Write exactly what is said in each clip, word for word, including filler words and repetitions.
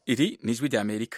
Iri ni ijwi rya Amerika.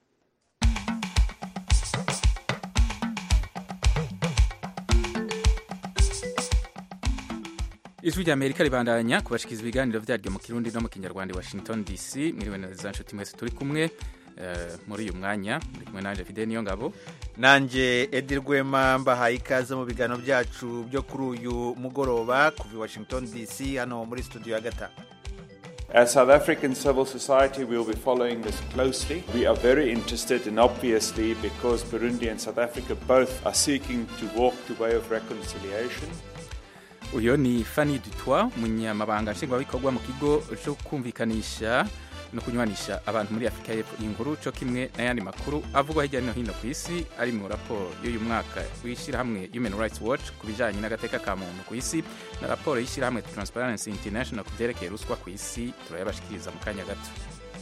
Ijwi rya Amerika ribandanya kubashikiza ibiganiro vyaryo mu Kirundi no mu Kinyarwanda Washington D C. Mwiriwe neza nshuti mwese turi kumwe uh, muri uyu mwanya muri kumwe nanje Fidel Niyongabo nanje Edir Rwema mbahaye ikaze mu biganiro byacu byo kuri uyu mugoroba kuva Washington D C hano muri studio ya gatanu. As South African civil society, we will be following this closely. We are very interested, and obviously, because Burundi and South Africa both are seeking to walk the way of reconciliation. Uyo ni Fanny Dutoit, munyamabanga nshingwabikorwa mu kigo cyo kumvikanisha no kunywanisha abantu muri Afrika y'Epfo. Inkuru cyo kimwe n'ayandi makuru avugwa hirya no hino ku isi ari mu raporo y'uyu mwaka w'ishyirahamwe Human Rights Watch ku bijanye n'agateka ka muntu ku isi na raporo y'ishyirahamwe Transparency International ku vyerekeye ruswa ku isi turayabashikiriza mu kanya gato.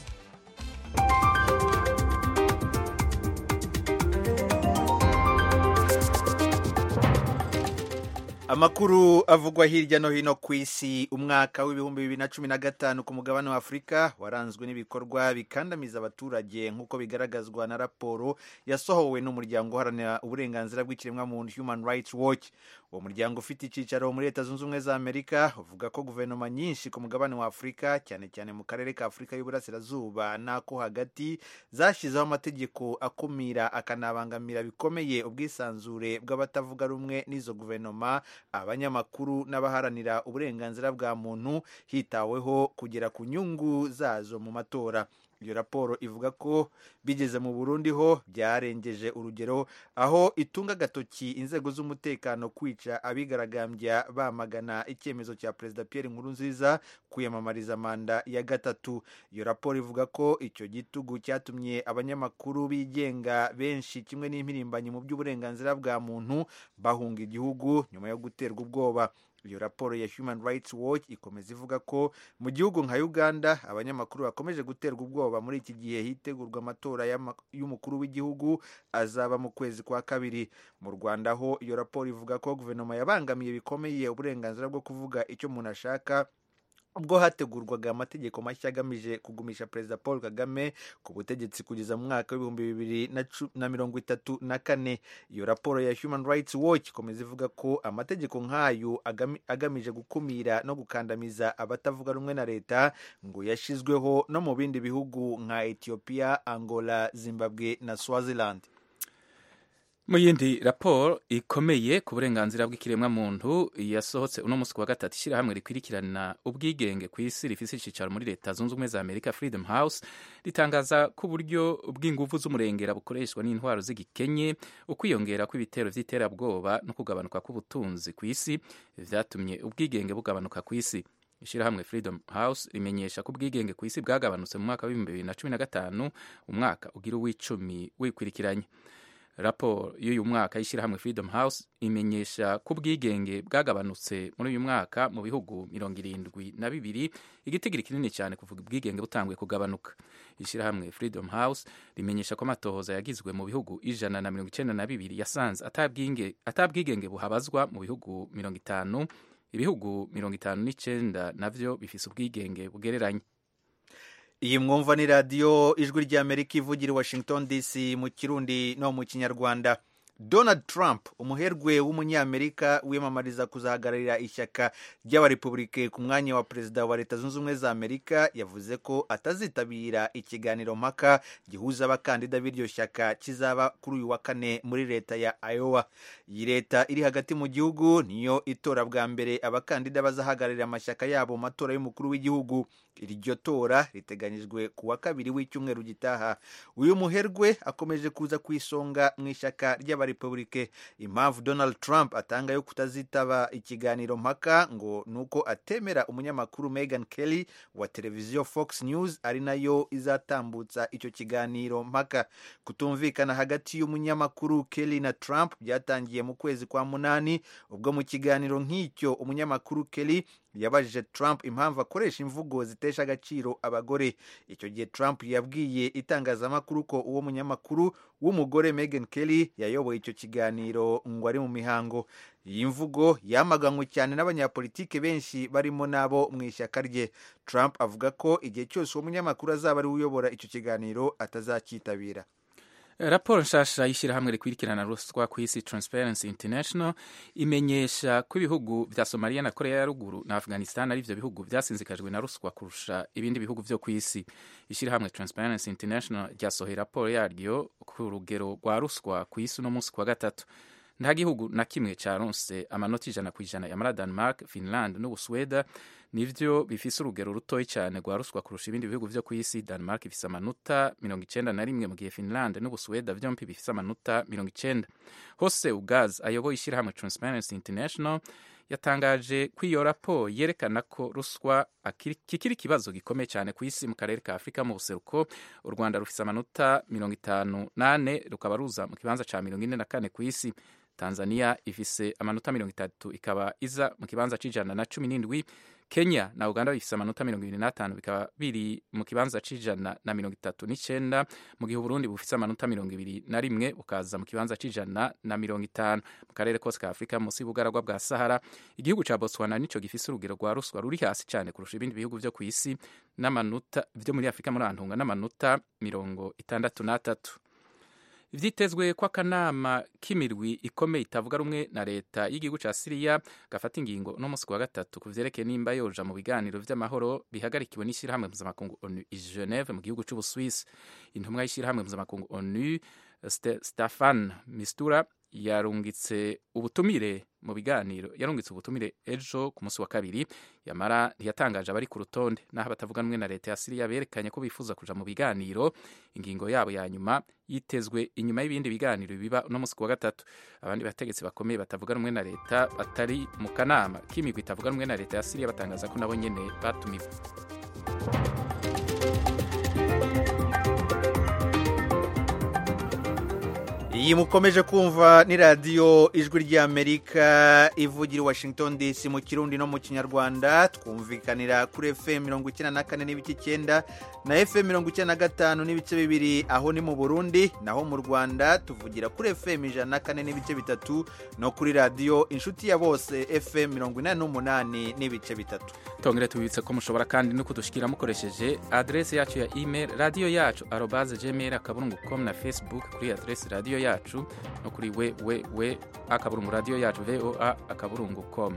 Amakuru avugwa hirya no hino ku isi. Umwaka w'ibihumbi bibiri na cumi na gatanu ku mugabane wa Afrika waranzwe n'ibikorwa bikandamiza abaturage nk'uko bigaragazwa na raporo yasohowe n'umuryango uharanira uburenganzira bw'ikiremwa muntu Human Rights Watch. Uwo muryango ufite icicaro muri Leta Zunze Ubumwe za Amerika uvuga ko guverinoma nyinshi ku mugabane wa Afrika cyane cyane mu karere ka Afrika y'Uburasirazuba n'ako hagati zashizeho amategeko akumira akanabangamira bikomeye ubwisanzure bw'abatavuga rumwe n'izo guverinoma, abanyamakuru n'abaharanira uburenganzira bwa muntu hitaweho kugera ku nyungu zazo mu matora. Iyo raporo ivuga ko bigeze mu Burundi ho byarengeje urugero, aho itunga gatoki inzego z'umutekano kwica abigaragambya bamagana icyemezo cya Perezida Pierre Nkurunziza kwiyamamariza manda ya gatatu. Iyo raporo ivuga ko icyo gitugu cyatumye abanyamakuru bigenga benshi kimwe n'impirimbanyi mu by'uburenganzira bwa muntu bahunga igihugu nyuma yo guterwa ubwoba. Iyo raporo ya Human Rights Watch ikomeza ivuga ko mu gihugu nka Uganda abanyamakuru bakomeje guterwa ubwoba muri iki gihe hitegurwa amatora y'umukuru w'igihugu azaba mu kwezi kwa kabiri. Mu Rwanda ho iyo raporo ivuga ko guverinoma yabangamiye bikomeye uburenganzira bwo kuvuga icyo umuntu ashaka ubwo hategurwaga amategeko mashya agamije kugumisha Perezida Paul Kagame ku butegetsi kugeza mu mwaka w'ibihumbi bibiri na mirongo itatu na kane. Iyo raporo ya Human Rights Watch ikomeza ivuga ko amategeko nk'ayo agamije gukumira no gukandamiza abatavuga rumwe na leta ngo yashizweho no mu bindi bihugu nka Ethiopia, Angola, Zimbabwe na Swaziland. Mu yindi raporo ikomeye ku burenganzira bw'ikiremwa muntu yasohotse uno musi wa gatatu, ishyirahamwe rikwirikirana ubwigenge ku isi rifise icicaro muri Leta Zunze Ubumwe za Amerika Freedom House ritangaza ko uburyo bw'inguvu z'umurengera bukoreshwa n'intwaro z'igikenye, ukwiyongera kw'ibitero vy'iterabwoba no kugabanuka k'ubutunzi ku isi vyatumye ubwigenge bugabanuka ku isi. Ishirahamwe Freedom House rimenyesha ko ubwigenge ku isi bwagabanutse mu mwaka w'ibihumbi bibiri na cumi na gatanu, umwaka ugira uw'icumi wikwirikiranye. Raporo y'uyu mwaka y'ishirahamwe Freedom House imenyesha ko ubwigenge bwagabanutse muri uyu mwaka mu bihugu mirongo irindwi na bibiri, igitigiri kinini cyane kuvuga ubwigenge butanguye kugabanuka. Ishirahamwe Freedom House rimenyesha ko amatohoza yagizwe mu bihugu ijana na mirongo icenda na bibiri yasanze atabwigenge buhabazwa mu bihugu mirongo itanu, ibihugu mirongo itanu n'icenda navyo bifise ubwigenge bugereranye. Iyi mwumva ni radio Ijwi rya Amerika ivugira Washington D C mu Kirundi no mu Kinyarwanda. Donald Trump, umuherwe w'umunyamerika wiyamamariza kuzahagararira ishyaka ry'abarepublike ku mwanya wa perezida wa Leta Zunze Ubumwe za Amerika, yavuze ko atazitabira ikiganiro mpaka gihuza abakandida b'iryo shyaka kizaba kuri uyu wa kane muri leta ya Iowa. Iyi leta iri hagati mu gihugu niyo itora bwa mbere abakandida bazahagararira amashyaka yabo mu matora y'umukuru w'igihugu. Iryo tora riteganyijwe ku wa kabiri w'icyumweru gitaha. Uyu muherwe akomeje kuza ku isonga mu ishyaka ry'abarepublike. Impamvu Donald Trump atanga yo kutazitaba ikiganiro mpaka ngo nuko atemera umunyamakuru Megyn Kelly wa televiziyo Fox News ari nayo izatambutsa icyo kiganiro mpaka. Kutumvikana hagati y'umunyamakuru Kelly na Trump byatangiye mu kwezi kwa munani, ubwo mu kiganiro nk'icyo umunyamakuru Kelly yabajije Trump impamvu akoresha imvugo zitesha agaciro abagore. Icyo gihe Trump yabwiye itangazamakuru ko uwo munyamakuru w'umugore Meghan Kelly yayoboye icyo kiganiro ngo ari mu mihango. Iyi mvugo yamaganywe cyane n'abanyapolitike benshi barimo nabo mu ishyaka rye. Trump avuga ko igihe cyose uwo munyamakuru azaba ari uyobora icyo kiganiro atazakitabira. Raporo nshasha y'ishyirahamwe rikwirikirana ruswa ku isi Transparency International imenyesha ko ibihugu vya Somalia na Korea ya ruguru na Afghanistan ari vyo bihugu vyasinzikajwe na ruswa kurusha ibindi bihugu vyo ku isi. Ishyirahamwe Transparency International ryasohoye raporo yaryo ku rugero rwa ruswa ku isi no munsi kwa gatatu. Nta gihugu na kimwe caronse amanota ijana ku ijana ya Denmark, Finland n'Ubusweda nivyo bifise urugero rutoyi cyane rwa ruswa kurusha ibindi bihugu vyo ku isi. Denmark ifise amanota mirongo icenda na rimwe mu gihe Finland n'Ubusweda vyompi bifise amanota mirongo icenda. Hose Ugaz ayoboye ishyirahamwe Transparency International yatangaje ko iyo raporo yerekana ko ruswa kikiri ikibazo gikomeye cyane ku isi mu karere ka Afurika mu buseruko. U Rwanda rufise amanota mirongo itanu nane rukaba ruza mu kibanza ca mirongo ine na kane ku isi. Tanzania ifise amanota mirongo itatu ikaba iza mu kibanza c'ijana na cumi n'indwi. Kenya na Uganda bifise amanota mirongo ibiri n'atanu bikaba biri mu kibanza c'ijana na mirongo itatu n'icenda, mu gihe Burundi bufise amanota mirongo ibiri na rimwe bukaza mu kibanza c'ijana na mirongo itanu. Mu karere kose ka Afurika munsi y'ubugaragwa bwa Sahara, igihugu ca Botswana nico gifise urugero rwa ruswa ruri hasi cyane kurusha ibindi bihugu vyo ku isi n'amanota vyo muri Afurika muri antunga n'amanota mirongo itandatu n'atatu. Vyitezwe ko akanama k'imirwi ikomeye itavuga rumwe na leta y'igihugu ca Syria gafata ingingo no munsi wa gatatu ku vyerekeye nimba yoja mu biganiro vy'amahoro bihagarikiwe n'ishyirahamwe mpuzamakungu ONU i Geneve mu gihugu c'Ubuswisi. Intumwa y'ishyirahamwe mpuzamakungu ONU Staffan Mistura yarungitse ubutumire mu biganiro yarungitse ubutumire ejo ku munsi wa kabiri, yamara ntiyatangaje abari ku rutonde. Naho batavuga rumwe na leta ya Syria berekanye ko bifuza kuja mu biganiro, ingingo yabo ya nyuma yitezwe inyuma y'ibindi biganiro biba no munsi wa gatatu. Abandi bategetsi bakomeye batavuga rumwe na leta batari mu kanama k'imigwi itavuga rumwe na leta ya Syria batangaza ko nabo nyene batumiwe. Iyi mukomeje kumva ni radio Ijwi ry'Amerika ivugira Washington D C mu Kirundi no mu Kinyarwanda. Twumvikanira kuri F M mirongo icyenda na kane n'ibice icyenda na F M mirongo icyenda na gatanu n'ibice bibiri aho ni mu Burundi, naho mu Rwanda tuvugira kuri F M ijana na kane n'ibice bitatu no kuri radio Inshuti ya Bose F M mirongo inani n'umunani n'ibice bitatu. Tongere tubibutse ko mushobora kandi no kudushikira mukoresheje adresse yacu ya email radio yacu arobase gmail akaburungu com na Facebook kuri adresse radio yacu no kuri we we we akaburungu radio yacu voa akaburungu com.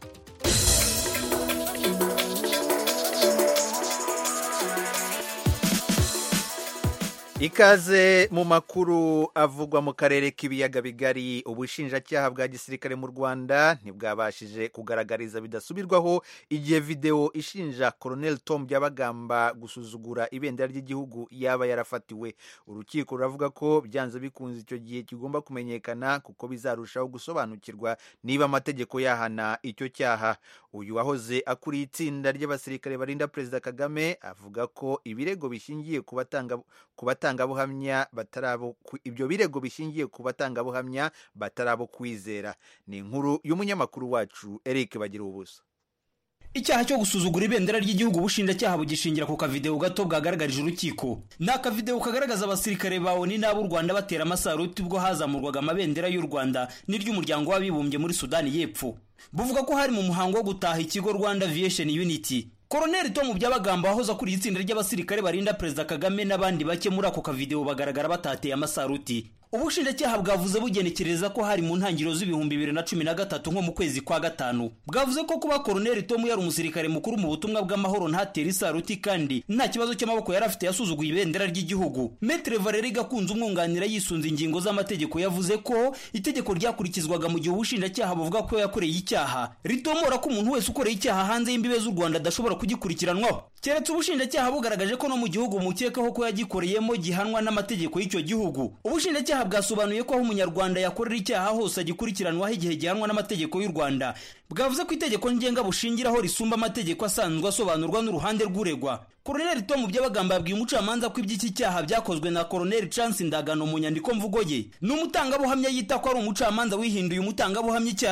Ikaze mu makuru avugwa mu karere k'ibiyaga bigari. Ubushinjacyaha bwa gisirikare mu Rwanda ntibwabashije kugaragariza bidasubirwaho igihe video ishinja Colonel Tom Byabagamba gusuzugura ibendera ry'igihugu yaba yarafatiwe. Urukiko ruravuga ko byanze bikunze icyo gihe kigomba kumenyekana kuko bizarushaho gusobanukirwa niba amategeko yahana icyo cyaha. Uyu wahoze akuriye itsinda ry'abasirikare barinda Perezida Kagame avuga ko ibirego bishingiye ku batanga ku batangabuhamya batarabo ibyo birego bishingiye ku batangabuhamya batarabo kwizera. Ni inkuru y'umunyamakuru wacu Eric Bagira ubusa. Icyaha cyo gusuzugura ibendera ry'igihugu ubushinjacyaha bugishingira ku kavideo gato bwagaragarije urukiko. Na kavideo kagaragaza abasirikare bawo ni n'ab'u Rwanda batera amasaruti ubwo hazamurwaga amabendera y'u Rwanda n'iry'umuryango w'abibumbye muri Sudani y'Epfo. Buvuga ko hari mu muhango wo gutaha ikigo Rwanda Aviation Unity. Colonel Tom Byabagamba wahoze akuriye itsinda ry'abasirikare barinda Perezida Kagame n'abandi bake muri ako kavideo bagaragara batateye amasaruti. Ubushinjacyaha bwavuze bugenekereza ko hari mu ntangiriro z'ibihumbi bibiri na cumi na gatatu nko mu kwezi kwa gatanu. Bwavuze ko kuba Colonel Tom yari umusirikare mukuru mu butumwa bw'amahoro ntatera isaruti kandi nta kibazo cy'amaboko yari afite yasuzuguye ibendera ry'igihugu. Maître Valérie Gakunze umwunganira yisunze ingingo z'amategeko yavuze ko itegeko ryakurikizwaga mu gihe ubushinjacyaha buvuga ko yakoreye icyaha. Ritomora ko umuntu wese ukoreye icyaha hanze y'imbibe z'u Rwanda adashobora kugikurikiranwaho. Keretse ubushinjacyaha bugaragaje ko no mu gihugu mukekaho ko yagikoreyemo gihanwa n'amategeko y'icyo gihugu. Ubushinjacyaha bwasobanuye ko aho umunyarwanda yakorera icyaha hose agikurikiranwaho igihe gihanwa n'amategeko y'u Rwanda. Bwavuze ko itegeko ngenga bushingiraho risumba amategeko asanzwe asobanurwa n'uruhande rw'uregwa. Colonel Tom Byabagamba yabwiye umucamanza ko iby'iki cyaha byakozwe na Colonel Chance Ndagano mu nyandiko mvugo ye. N'umutangabuhamya yita ko ari umucamanza wihinduye umutangabuhamya icyarimwe.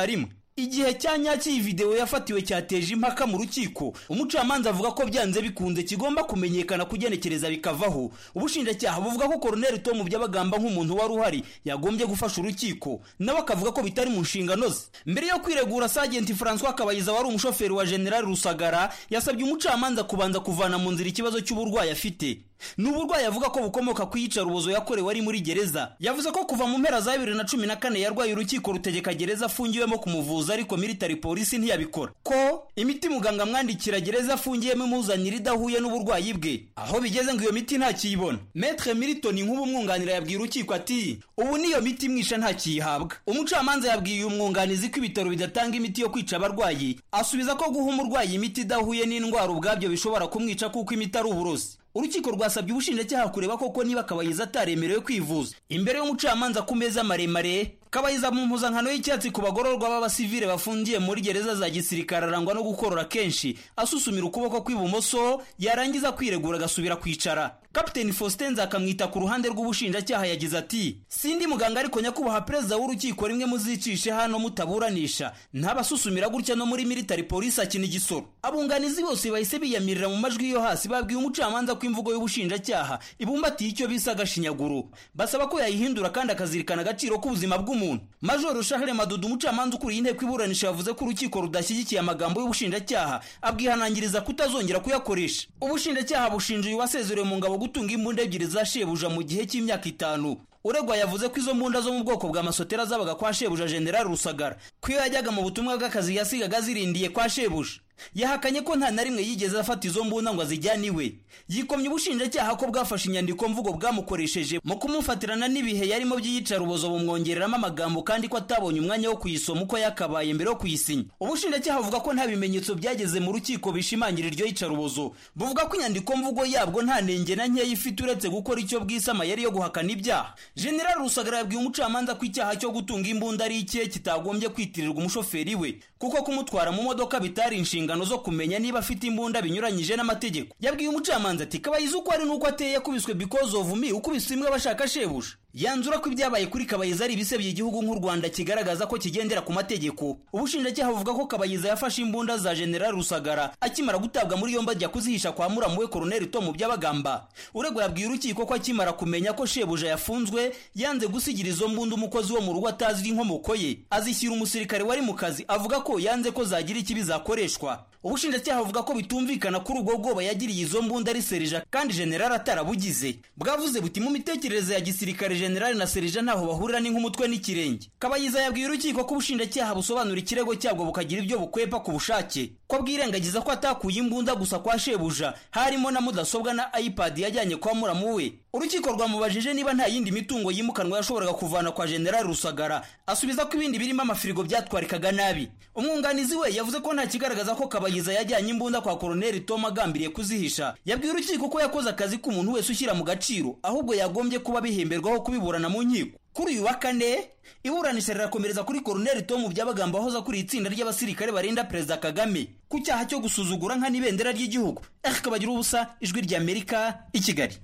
igihe cya nyacyo iyi video yafatiwe cyateje impaka mu rukiko. Umucamanza avuga ko byanze bikunze kigomba kumenyekana kugenekereza bikavaho. Ubushinjacyaha buvuga ko Colonel Tom Byabagamba nk'umuntu wari uhari yagombye gufasha urukiko, nawe akavuga ko bitari mu nshingano ze. Mbere yo kwiregura, Sergeant François Kabayiza wari umushoferi wa General Rusagara yasabye umucamanza kubanza kuvana mu nzira ikibazo cy'uburwayi afite. N'uburwayi avuga ko bukomoka ku iyicarubozo yakorewe ari muri gereza. Yavuze ko kuva mu mpera za bibiri na cumi na kane yarwaye urukiko rutegeka gereza afungiwemo kumuvuza, ariko military police ntiyabikora. Ko imiti muganga mwandikira gereza afungiyemo imuzanira idahuye n'uburwayi bwe, aho bigeze ngo iyo miti ntakiyibona. Maître Milton nk'ubu mwunganira yabwiye urukiko ati ubu niyo miti mwisha ntakiyihabwa. Umucamanza yabwiye umwunganizi ko ibitaro bidatanga imiti yo kwica abarwayi, asubiza ko guha umurwayi imiti idahuye n'indwara ubwabyo bishobora kumwica kuko imiti ari uburozi. Urukiko rwasabye ubushinjacyaha kureba koko niba Kabayiza ataremerewe kwivuza. Imbere y'umucamanza ku meza maremare, Kabayiza mu mpuzankano y'icyatsi ku bagororwa b'abasivile bafungiye muri gereza za gisirikare arangwa no gukorora kenshi, asusumira ukuboko kw'ibumoso, yarangiza kwiregura agasubira kwicara. Captain Faustin akamwita ku ruhande rw'ubushinjacyaha yagize ati sindi muganga ariko nyakubahwa perezida w'urukiko rimwe muzicishe hano mutaburanisha, ntabasusumira gutya no muri military police akina igisoro. Abunganizi bose bahise biyamirira mu majwi yo hasi, babwiye umucamanza ko imvugo y'ubushinjacyaha ibumbatiye icyo bisa gashinyaguro, basaba ko yayihindura kandi akazirikana agaciro k'ubuzima bw'umuntu. Major Charles Madudu, umucamanza ukuriye inteko iburanisha, yavuze ko urukiko rudashyigikiye amagambo y'ubushinjacyaha, abwihanangiriza kutazongera kuyakoresha. Ubushinjacyaha bushinja uyu wasezerewe mu ngabo gutunga imbunda ebyiri za shebuja mu gihe cy'imyaka itanu. Uregwa yavuze ko izo mbunda zo mu bwoko bwa masotera zabaga kwa shebuja General Rusagara, ko iyo yajyaga mu butumwa bw'akazi yasigaga zirindiye kwa shebuja. Yahakanye ko nta na rimwe yigeze afata izo mbunda ngo azijyane iwe. Yikomye ubushinjacyaha ko bwafashe inyandiko mvugo bwamukoresheje mu kumufatirana n'ibihe yarimo by'iyicarubozo bumwongereramo amagambo, kandi ko atabonye umwanya wo kuyisoma uko yakabaye mbere yo kuyisinya. Ubushinjacyaha buvuga ko nta bimenyetso byageze mu rukiko bishimangira iryo yicarubozo. Buvuga ko inyandiko mvugo yabwo nta nenge na nkeya ifite uretse gukora icyo bwisama yari yo guhakana ibyaha. General Rusagara yabwiye umucamanza ko icyaha cyo gutunga imbunda ari icye kitagombye kwitirirwa umushoferi we, kuko kumutwara mu modoka bitari inshingano zo kumenya niba afite imbunda binyuranyije n'amategeko. Yabwiye umucamanza ati Kabayiza uko ari nuko ateye yakubiswe because of me, ukubise imwe abashaka shebuja. Yanzura ko ibyabaye kuri Kabayiza ari ibisebye igihugu nk'u Rwanda kigaragaza ko kigendera ku mategeko. Ubushinjacyaha buvuga ko Kabayiza yafashe imbunda za General Rusagara akimara gutabwa muri yombi ajya kuzihisha kwa muramu we Colonel Tom Byabagamba. Uregwa yabwiye urukiko ko akimara kumenya ko shebuja yafunzwe yanze gusigira izo mbunda umukozi wo mu rugo atazi inkomoko ye, azishyira umusirikare wari mu kazi, avuga ko yanze ko zagira ikibi zakoreshwa. Ubushinjacyaha buvuga ko bitumvikana kuri ubwo bwoba yagiriye izo mbunda ari Serija kandi General atarabugize. Bwavuze buti mu mitekerereze ya gisirikare General na Serija ntaho bahurira n'ink'umutwe n'ikirenge. Kabayiza yabwiye urukiko ko ubushinjacyaha busobanura ikirego cyabwo bukagira ibyo bukwepa ku bushake, ko bwirengagiza ko atakuye imbunda gusa kwa shebuja, harimo na mudasobwa na iPad yajyanye kwa muramu we. Urukiko rwamubajije niba nta yindi mitungo yimukanwa yashoboraga kuvana kwa General Rusagara, asubiza ko ibindi birimo amafirigo byatwarikaga nabi. Umwunganizi we yavuze ko nta kigaragaza ko Kabayiza yajyanye imbunda kwa Colonel Tom agambiriye kuzihisha. Yabwiye urukiko ko yakoze akazi k'umuntu wese ushyira mu gaciro, ahubwo yagombye kuba bihemberwaho kubiburana mu nkiko. Kuri uyu wa kane, iburanisha rirakomereza kuri Colonel Tom Byabagamba wahoze kuri itsinda ry'abasirikare barinda Perezida Kagame ku cyaha cyo gusuzugura nka n'ibendera ry'igihugu. Eric Kabagira ubusa, Ijwi ry'Amerika, i Kigali.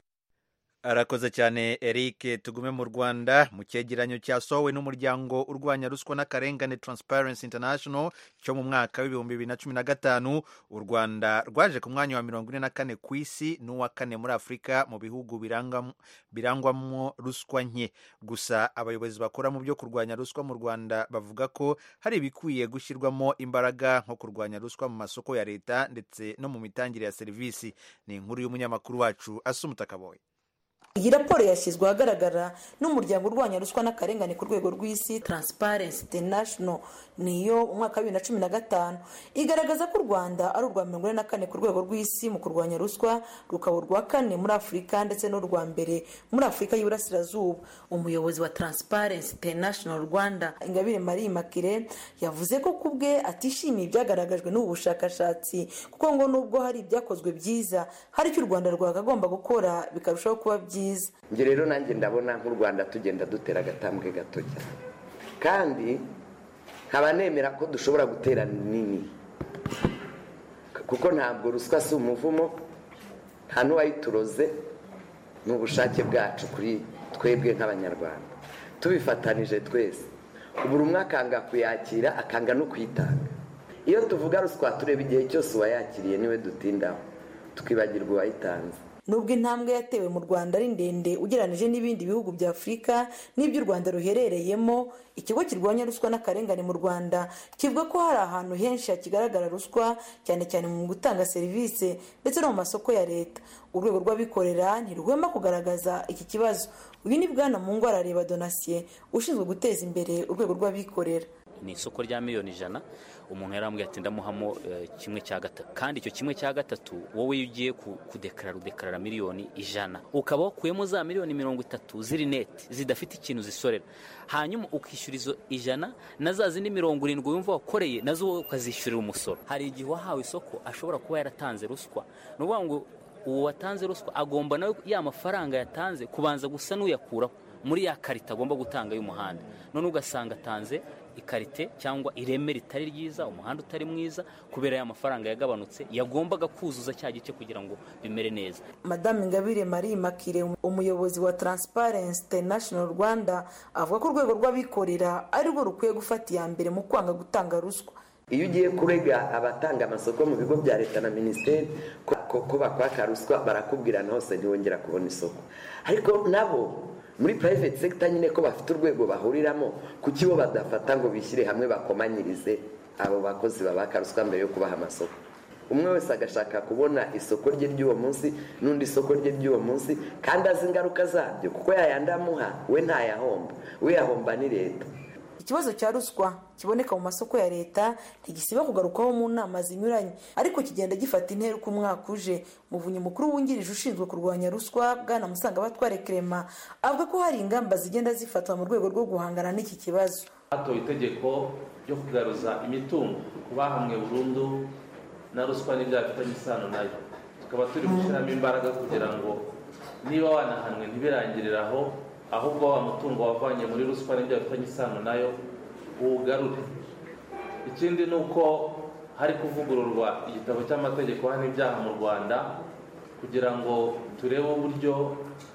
Arakoze cyane Eric. Tugume mu Rwanda. Mu cyegeranyo cyasohowe n'umuryango urwanya ruswa n'akarengane Transparency International cyo mu mwaka w'ibihumbi bibiri na cumi na gatanu, u Rwanda rwaje ku mwanya wa mirongo ine na kane ku isi n'uwa kane muri Afurika mu bihugu birangwamo ruswa nke. Gusa abayobozi bakora mu byo kurwanya ruswa mu Rwanda bavuga ko hari ibikwiye gushyirwamo imbaraga nko kurwanya ruswa mu masoko ya leta ndetse no mu mitangire ya serivisi. Ni inkuru y'umunyamakuru wacu Asumuta Kaboye. Iyi raporo yashyizwe ahagaragara n'umuryango urwanya ruswa n'akarengane ku rwego rw'isi Transparency International, niyo umwaka wa bibiri na cumi na gatanu, igaragaza ko u Rwanda ari urwa mirongo ine na kane ku rwego rw'isi mu kurwanya ruswa, rukaba urwa kane muri Afurika ndetse n'urwa mbere muri Afurika y'Iburasirazuba. Umuyobozi wa Transparency International Rwanda, Ingabire Marie Immaculée, yavuze ko kubwe atishimiye ibyagaragajwe n'ubu bushakashatsi, kuko ngo nubwo hari ibyakozwe byiza, hari icyo u Rwanda rwagomba gukora bikarushaho kuba byiza. Nge rero nanjye ndabona nk'u Rwanda tugenda dutera agatambwe gato cyane, kandi nkaba nemera ko dushobora gutera nini, kuko ntabwo ruswa si umuvumo, nta n'uwayituroze, ni ubushake bwacu kuri twebwe nk'Abanyarwanda tubifatanije twese. buri umwe akanga kuyakira akanga no kwitanga. Iyo tuvuga ruswa tureba igihe cyose uwayakiriye niwe dutindaho tukibagirwa uwayitanze. Nubwo intambwe yatewe mu Rwanda ari ndende ugereranije n'ibindi bihugu bya Afurika n'ibyo u Rwanda ruherereyemo, ikigo kirwanya ruswa n'akarengane mu Rwanda kivuga ko hari ahantu henshi hakigaragara ruswa, cyane cyane mu gutanga serivisi ndetse no mu masoko ya leta. Urwego rw'abikorera ntiruhwema kugaragaza iki kibazo. Uyu ni Bwana Mungu Arareba Donatien ushinzwe guteza imbere urwego rw'abikorera. Ni isoko rya miliyoni ijana, umuntu yarambwiye ati ndamuhamo kimwe cya gatatu, kandi icyo kimwe cya gatatu wowe ugiye kudekarara udekarara miliyoni ijana, ukaba wakuyemo za miliyoni mirongo itatu ziri neti zidafite ikintu zisorera, hanyuma ukishyura izo ijana na za zindi mirongo irindwi wumva wakoreye nazo ukazishyurira umusoro. Hari igihe wahawe isoko ashobora kuba yaratanze ruswa, ni ukuvuga ngo uwo watanze ruswa agomba nawe ya mafaranga yatanze kubanza gusa n'uyakuraho muri ya karita agomba gutanga y'umuhanda, none ugasanga atanze ikarite cyangwa ireme ritari ryiza, umuhanda utari mwiza, kubera ya mafaranga yagabanutse yagombaga kuzuza cya gice kugira ngo bimere neza. Madame Ingabire Marie Makire, umuyobozi wa Transparency International Rwanda, avuga ko urwego rw'abikorera ari rwo rukwiye gufata iya mbere mu kwanga gutanga ruswa. Iyo ugiye kurega abatanga amasoko mu bigo bya leta na minisiteri ko bakwaka ruswa, barakubwira hose ntiwongera kubona isoko. Ariko nabo muri private sector nyine ko bafite urwego bahuriramo, kuki bo badafata ngo bishyire hamwe bakomanyirize abo bakozi babaka ruswa mbere yo kubaha amasoko? Umwe wese agashaka kubona isoko rye ry'uwo munsi n'undi isoko rye ry'uwo munsi, kandi azi ingaruka zabyo, kuko yayandamuha we ntayahomba, we yahomba ni leta. Ikibazo cya ruswa kiboneka mu masoko ya leta ntigisiba kugarukaho mu nama zinyuranye, ariko kigenda gifata intera uko umwaka uje. Muvunyi mukuru wungirije ushinzwe kurwanya ruswa Bwana Musangabatware Clement avuga ko hari ingamba zigenda zifatwa mu rwego rwo guhangana n'iki kibazo. Hatowe itegeko ryo kugaruza imitungo ku bahamwe burundu na ruswa n'ibyaha bifitanye isano nayo, tukaba turi gushyiramo imbaraga kugira ngo niba wanahanwe ntibirangirire aho, ahubwo wa mutungo wavanye muri ruswa n'ibyaha bifitanye isano nayo uwugarure. Ikindi ni uko hari kuvugururwa igitabo cy'amategeko hano ibyaha mu Rwanda kugira ngo turebe uburyo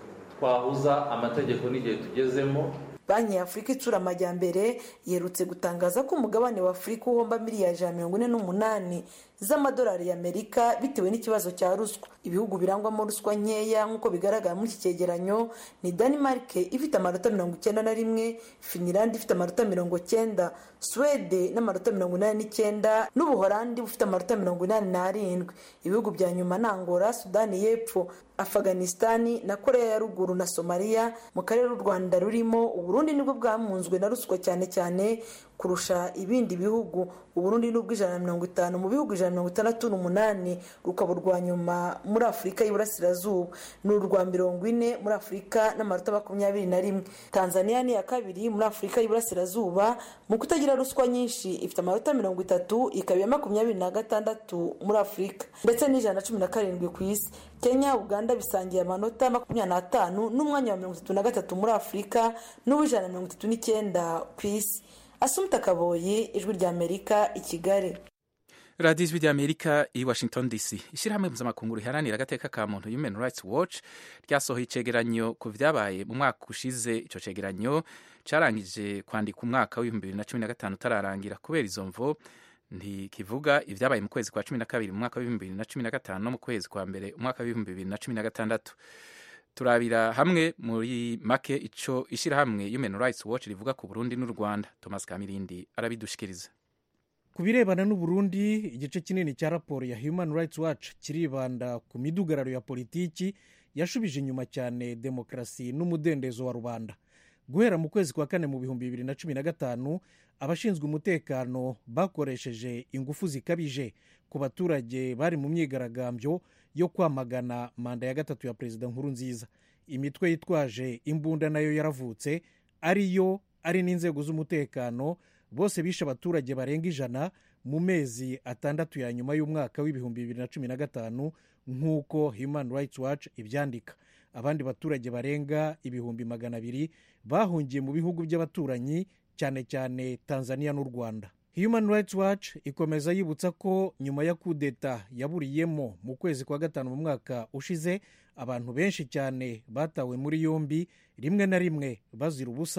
twahuza amategeko n'igihe tugezemo. Banki ya Afurika itsura amajyambere yerutse gutangaza ko umugabane wa Afurika uhomba miliyari ijana na mirongo ine n'umunani z'amadolari y'Amerika bitewe n'ikibazo cya ruswa. Ibihugu birangwamo ruswa nkeya nk'uko bigaragara muri iki cyegeranyo ni Denmark ifite amanota mirongo icyenda na rimwe, Finland ifite amanota mirongo cyenda, Swede n'amanota mirongo inani n'icyenda, n'Ubuholandi bufite amanota mirongo inani n'arindwi. Ibihugu bya nyuma ni Angola, Sudani y'Epfo, Afghanistan na Korea ya Ruguru na Somalia. Mu karere u Rwanda rurimo, Uburundi nibwo bwamunzwe na ruswa cyane cyane kurusha ibindi bihugu. Uburundi nubwo ijana na mirongo itanu mu bihugu ijana na mirongo itandatu n'umunani, rukaba urwa nyuma muri Afurika y'Iburasirazuba, ni urwa mirongo ine muri Afurika n'amanota makumyabiri na rimwe. Tanzania ni ya kabiri muri Afurika y'Iburasirazuba mu kutagira ruswa nyinshi, ifite amanota mirongo itatu, ikaba iya makumyabiri na gatandatu muri Afurika ndetse n'ijana na cumi na karindwi ku isi. Kenya, Uganda bisangiye amanota makumyabiri n'atanu n'umwanya wa mirongo itatu na gatatu muri Afurika n'uw'ijana na mirongo itatu n'icyenda ku isi. Asumta Kaboyi, Ijwi ry'Amerika, i Kigali. radiyo ijwi ry'Amerika i Washington D C. Ishyirahamwe mpuzamakungu riharanira agateka ka muntu Human Rights Watch ryasohoye icegeranyo ku vyabaye mu mwaka ushize. Ico cegeranyo carangije kwandika umwaka w'ibihumbi bibiri na cumi na gatanu utararangira. Kubera izo mvo ntikivuga ivyabaye mu kwezi kwa cumi na kabiri mu mwaka w'ibihumbi bibiri na cumi na gatanu no mu kwezi kwa mbere umwaka w'ibihumbi bibiri na cumi na gatandatu. Turabira hamwe muri make ico ishirahamwe Human Rights Watch rivuga ku Burundi n'u Rwanda. Thomas Kamirindi arabidushikiriza. Ku birebana n'u Burundi, igice kinini cya raporo ya Human Rights Watch kiribanda ku midugararo ya politiki yashubije inyuma cyane demokarasi n'umudendezo wa rubanda. Guhera mu kwezi kwa kane mu bihumbi bibiri na cumi na gatanu, abashinzwe umutekano bakoresheje ingufu zikabije ku baturage bari mu myigaragambyo yo kwamagana manda ya gatatu ya Perezida Nkurunziza. Imitwe yitwaje imbunda nayo yaravutse, ariyo ari n'inzego z'umutekano, bose bishe abaturage barenga ijana mu mezi atandatu ya nyuma y'umwaka w'ibihumbi bibiri na cumi na gatanu nk'uko Human Rights Watch ibyandika. Abandi baturage barenga ibihumbi magana abiri bahungiye mu bihugu by'abaturanyi, cyane cyane Tanzania n'u Rwanda. Human Rights Watch ikomeza yibutsa ko nyuma ya kudeta yaburiyemo mu kwezi kwa gatanu mu mwaka ushize, abantu benshi cyane batawe muri yombi, rimwe na rimwe bazira ubusa,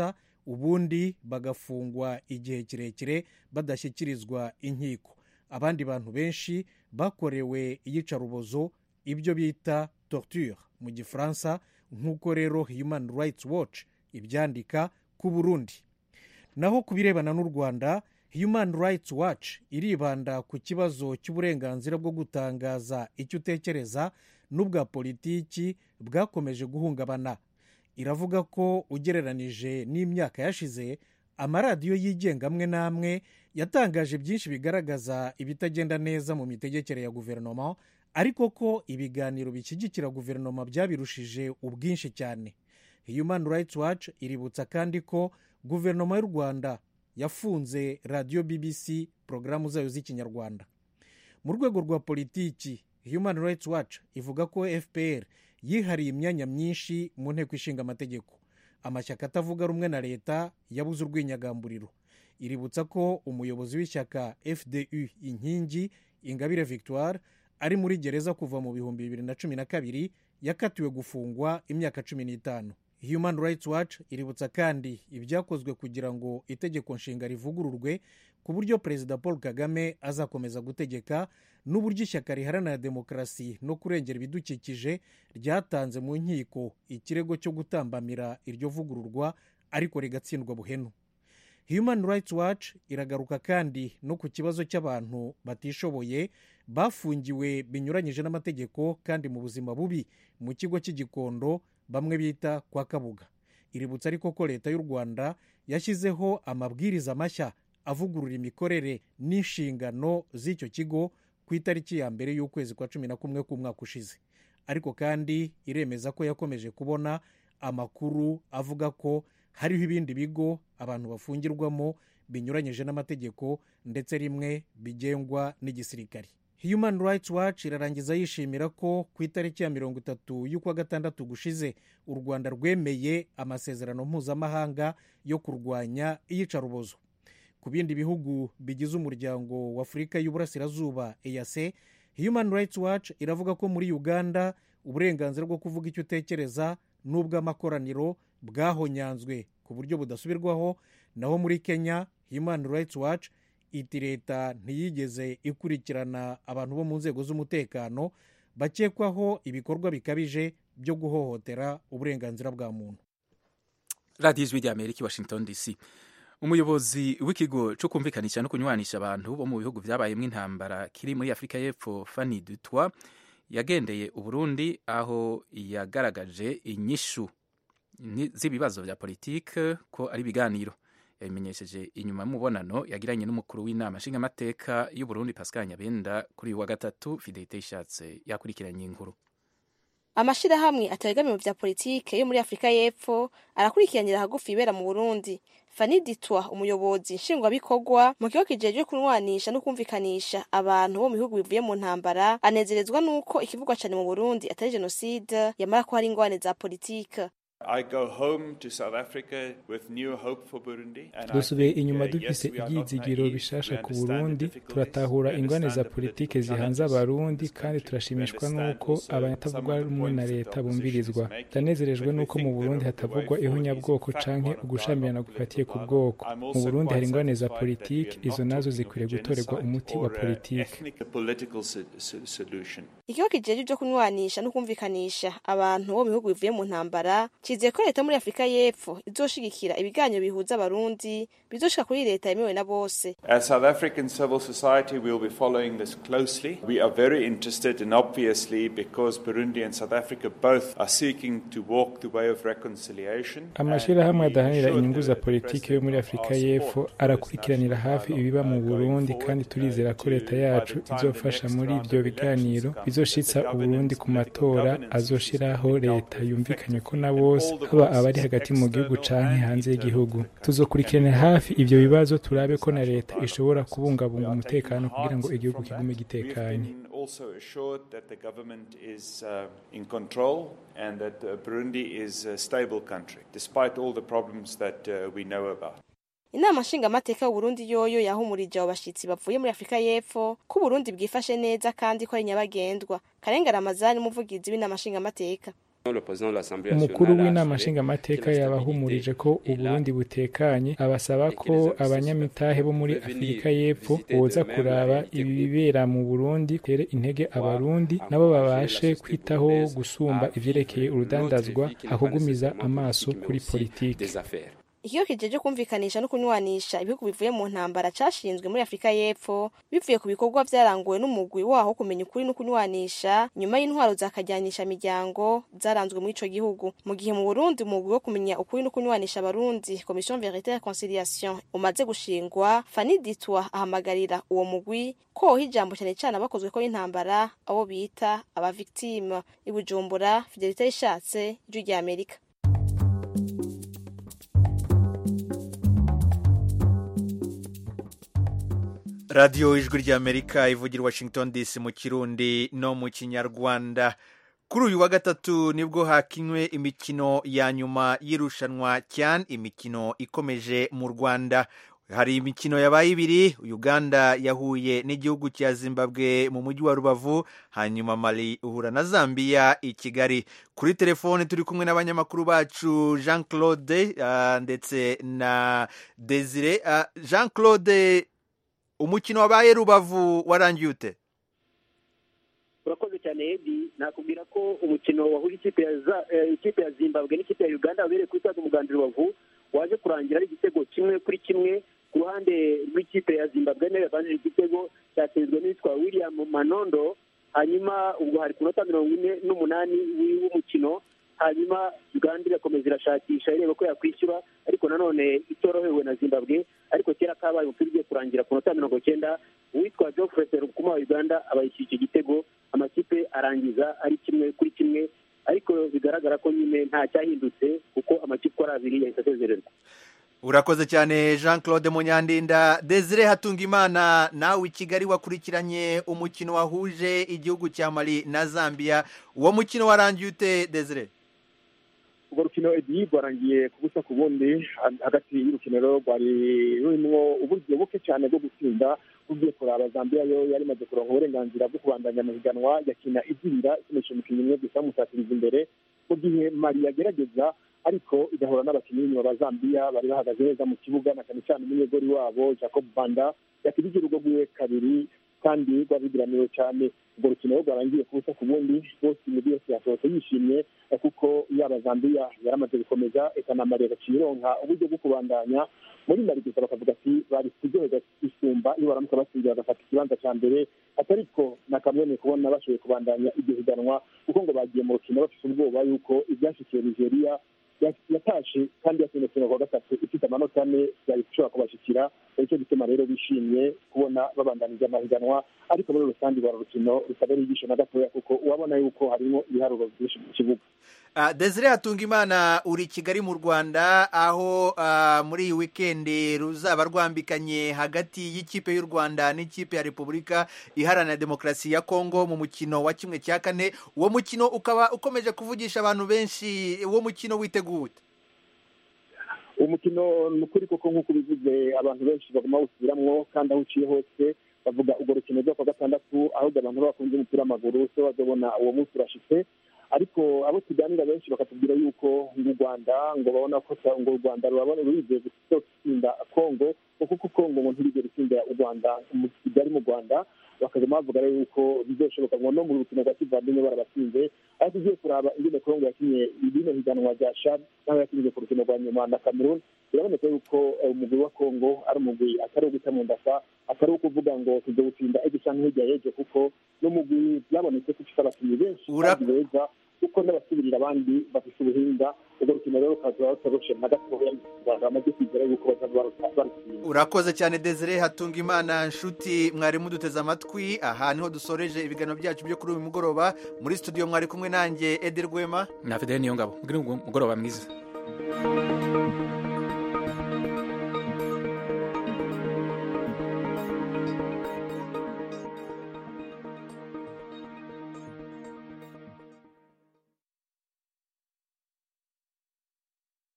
ubundi bagafungwa igihe kirekire badashyikirizwa inkiko. Abandi bantu benshi bakorewe iyicarubozo, ibyo bita torture mu gifaransa, nk'uko rero Human Rights Watch ibyandika ku Burundi. Naho ku birebana n'u Rwanda, Human Rights Watch iribanda ku kibazo cy'uburenganzira bwo gutangaza icyo utekereza n'ubwa politiki bwakomeje guhungabana. Iravuga ko ugereranije n'imyaka yashize, amaradiyo yigenga amwe n'amwe yatangaje byinshi bigaragaza ibitagenda neza mu mitegekere ya guverinoma, ariko ko ibiganiro bishyigikira guverinoma byabirushije ubwinshi cyane. Human Rights Watch iributsa kandi ko guverinoma y'u Rwanda yafunze radiyo B B C porogaramu zayo z'ikinyarwanda. Mu rwego rwa politiki, Human Rights Watch ivuga ko F P R yihariye imyanya myinshi mu nteko ishinga amategeko. Amashyaka atavuga rumwe na leta yabuze urwinyagamburiro. Iributsa ko umuyobozi w'ishyaka F D U inkingi Ingabire Victoire ari muri gereza kuva mu bihumbi bibiri na cumi na kabiri, yakatiwe gufungwa imyaka cumi n'itanu. Human Rights Watch iributsa kandi ibyakozwe kugira ngo itegeko nshinga rivugururwe ku buryo Perezida Paul Kagame azakomeza gutegeka, n'uburyo ishyaka riharanira demokarasi no kurengera ibidukikije ryatanze mu nkiko ikirego cyo gutambamira iryo vugururwa ariko rigatsindwa buhenu. Human Rights Watch iragaruka kandi no ku kibazo cy'abantu batishoboye bafungiwe binyuranyije n'amategeko kandi mu buzima bubi mu kigo cy'Igikondo bamwe bita kwa Kabuga. Iributsa ariko ko leta y'u Rwanda yashyizeho amabwiriza mashya avugurura imikorere n'inshingano z'icyo kigo ku itariki ya mbere y'ukwezi kwa cumi na kumwe k'umwaka ushize. Ariko kandi iremeza ko yakomeje kubona amakuru avuga ko hariho ibindi bigo abantu bafungirwamo binyuranyije n'amategeko ndetse rimwe bigengwa n'igisirikari. Human Rights Watch irarangiza yishimira ko ku itariki ya mirongo itatu y'ukwa gatandatu gushize u Rwanda rwemeye amasezerano mpuzamahanga yo kurwanya iyicarubozo. Ku bindi bihugu bigize umuryango wa Afurika y'Uburasirazuba E A C, Human Rights Watch iravuga ko muri Uganda uburenganzira bwo kuvuga icyo utekereza n'ubw'amakoraniro bwahonyanzwe ku buryo budasubirwaho. Naho muri Kenya, Human Rights Watch iti leta ntiyigeze ikurikirana abantu bo mu nzego z'umutekano bakekwaho ibikorwa bikabije byo guhohotera uburenganzira bwa muntu. Radio Ijwi ry'Amerika, Washington D C. Umuyobozi w'ikigo cyo kumvikanisha no kunywanisha abantu bo mu bihugu byabayemo intambara kiri muri Afurika y'Epfo, Fanny Dutwa, yagendeye Uburundi aho yagaragaje inyishu z'ibibazo bya politike ko ari ibiganiro. Yabimenyesheje inyuma y'umubonano yagiranye n'umukuru w'inama nshingamateka y'u Burundi Pascal Nyabenda kuri uyu wa gatatu. Fidelite Ishatse yakurikiranye inkuru. Amashirahamwe ategamiye mu bya politike yo muri Afurika y'Epfo arakurikiranira hagufi ibera mu Burundi. Fanny Dutwa, umuyobozi nshingwabikorwa mu kigo kijejwe kunwanisha no kumvikanisha abantu bo mu bihugu bivuye mu ntambara, anezerezwa nuko ikivugwa cyane mu Burundi atari genocide, yamara ko hari ingwane za politike. dusubiye inyuma dufise ibyizigiro bishasha ku Burundi, turatahura ingwane za politike zihanze abarundi kandi turashimishwa nuko abatavuga rumwe na leta bumvirizwa. Ndanezerejwe nuko mu Burundi hatavugwa ihunyabwoko canke ugushamirana gufatiye ku bwoko. Mu Burundi hari ingwane za politike, izo nazo zikwiriye gutorerwa umuti wa politike. Ikigo kijejwe byo kunwanisha no kumvikanisha abantu bo mu bihugu bivuye mu ntambara kiziye ko leta muri Afurika y'Epfo izoshigikira ibiganiro bihuza abarundi bizoshika kuri leta yemewe na bose. As South African civil society, we will be following this closely. We are very interested, and obviously because Burundi and South Africa both are seeking to walk the way of reconciliation. Amashirahamwe adahanira inyungu za politike yo muri Afurika y'Epfo arakurikiranira hafi ibiba mu Burundi, kandi turizera ko leta yacu izofasha muri ibyo biganiro bizoshitsa Uburundi ku matora azoshiraho leta yumvikanye ko na bose, haba abari hagati mu gihugu canke hanze y'igihugu. Tuzokurikirana hafi ivyo bibazo turabe ko na leta ishobora kubungabunga umutekano kugira ngo igihugu kigume gitekanye. Also assured that the government is uh, in control and that uh, Burundi is a stable country despite all the problems that uh, we know about. Inama nshingamateka y'Uburundi yoyo yahumurije abashitsi bavuye muri Afurika y'Epfo ko Burundi bwifashe neza kandi ko ari nyabagendwa. Karenga Ramazani, umuvugizi w'inama nshingamateka. umukuru w'inama nshingamateka yabahumurije ko uburundi butekanye, abasaba ko abanyamitahe bo muri afurika y'epfo boza kuraba ibibera mu burundi, tere intege abarundi nabo babashe kwitaho gusumba ivyerekeye urudandazwa, akugumiza amaso kuri politike. Ikigo kijeje kumvikanisha no kunywanisha ibihugu bivuye mu ntambara cashinzwe muri Afrika y'Epfo bivuye ku bikorwa vyaranguwe n'umugwi waho kumenya ukuri no kunywanisha nyuma y'intwaro zakajyanisha imiryango zaranzwe muri ico gihugu. Mu gihe mu Burundi umugwi wo kumenya ukuri no kunywanisha abarundi Commission Vérité et Conciliation umaze gushingwa, Fanny Ditwa ahamagarira uwo mugwi ko hijambo cyane cyane abakozwe ko y'intambara abo bita aba victime. I Bujumbura, Fidelité Ishatse, Ijwi rya Amerika. radiyo ijwi ry'amerika ivugira Washington D C mu kirundi no mu kinyarwanda. Kuri uyu wa gatatu nibwo hakinywe imikino ya nyuma y'irushanwa CHAN, imikino ikomeje mu Rwanda. Hari imikino yabaye ibiri, Uganda yahuye n'igihugu cya Zimbabwe mu mujyi wa Rubavu, hanyuma Mali uhura na Zambia i Kigali. Kuri telefone turi kumwe n'abanyamakuru bacu Jean Claude uh, ndetse na Desire. Uh, Jean Claude, umukino wabaye Rubavu warangiye ute? Urakoze cyane Edi, nakubwira ko umukino wahuje ikipe ya ikipe ya Zimbabwe n'ikipe ya Uganda wabereye kuri stade Umuganda Rubavu waje kurangira ari igitego kimwe kuri kimwe. Ku ruhande rw'ikipe ya Zimbabwe nayo yabanjije igitego cyatsinzwe n'itwa William Manondo, hanyuma ubwo hari ku minota mirongo ine n'umunani w'umukino, hanyuma Uganda irakomeza irashakisha ireba ko yakwishyura, ariko nanone itorohewe na Zimbabwe. Ariko kera kabaye umupira ugiye kurangira ku minota mirongo cyenda uwitwa Geoffrey Serukuma wa Uganda abayishyuye igitego, amakipe arangiza ari kimwe kuri kimwe, ariko bigaragara ko nyine nta cyahindutse kuko amakipe ari abiri yahise asezererwa. Urakoze cyane Jean Claude Munyandinda. Desire Hatungimana, nawe i Kigali wakurikiranye umukino wahuje igihugu cya Mali na Zambia, uwo mukino warangiye ute Desire? Ubwo rukino Edi rwarangiye ku busa ku bundi, hagati y'urukino rwari rurimo uburyo buke cyane bwo gutsinda. Ugiye kuraba Zambia yo yari maze kuronka uburenganzira bwo kubandanya amahiganwa, yakina izinda ikinisha umukino umwe gusa musatiriza imbere, mu gihe Mali yagerageza ariko igahura n'abakinnyi ba Zambia bari bahagaze neza mu kibuga, na cyane cyane umunyegori wabo Jacob Banda yakirije urugo rwiwe kabiri kandi rwabigiraniwe cyane. Ubwo rukino rwarangiye ku busa ku bundi, bose imigi yose yasohotse yishimye kuko yaba Zambia yaramaze gukomeza eka na Mali gacironka uburyo bwo kubandanya. Muri Mali gusa bakavuga ati bari kuryoherwa isumba iyo baramuka batsinda bagafata ikibanza cya mbere, atariko nakamwene kubona bashoboye kubandanya iryo higanwa kuko ngo bagiye mu rukino bafite ubwoba yuko ibyashikiye Nigeria yatashe kandi yatsinze kwa gatatu ifite amanota ane yari gushobora kubashikira. Icyo gituma rero bishimye kubona babandanije amahiganwa, ariko muri rusange rwa rukino rutabera igisho na gatoya kuko ubabona yuko harimo ibiharuro byinshi mu kibuga. Uh, Desire Hatungimana, uri Kigali mu Rwanda, aho uh, muri iyi weekend ruzaba rwambikanye hagati y'ikipe y'u Rwanda n'ikipe ya Repubulika Iharanira Demokarasi ya Kongo mu mukino wa kimwe cya kane. Uwo mukino ukaba ukomeje kuvugisha abantu benshi. Uwo mukino witeguye? Umukino nukuri koko nk'uko bivuze abantu benshi baguma gusubiramwo, kandi aho uciye hose bavuga ubwo rukino rwo kwa gatandatu, aho abantu bakunze umupira w'amaguru so bazobona uwo munsi urashitse. Ariko abo tuganira benshi bakatubwira yuko ngo u Rwanda ngo babona ko ngo u Rwanda rurabona rurize gutsinda Kongo, kuko Kongo ngo ntirige gutsinda u Rwanda mu Kigali mu Rwanda. Bakazama bavuga rero yuko bizoshoboka ngo no mu rukino rwa kivandimwe barabatsinze. Ariko ugiye kuraba ingene Kongo yakinye ibino higanwa rya CHAN naho yakinye ku rukino rwa nyuma na Cameroon, biraboneka yuko umugwi wa Kongo ari umugwi atari uguta mu ndasa, atari ukuvuga ngo tuzowutsinda egisha nk'ijya yeje, kuko n'umugwi byabonetse ko ufite abakinnyi benshi kandi beza kuko n'abasubirira abandi bafite ubuhinga. Ubwo rukino rero kaza batoroshe na gatoya bamaze kwizera yuko bazaba. Urakoze cyane Desire Hatungimana. Nshuti mwari muduteze amatwi, aha niho dusoreje ibiganiro byacu byo kuri uyu mugoroba. Muri studio mwari kumwe nanjye Edi Rwema na Fidel Niyongabo. Mugire umugoroba mwiza.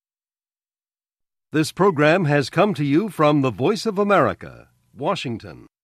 This program has come to you from the Voice of America, Washington.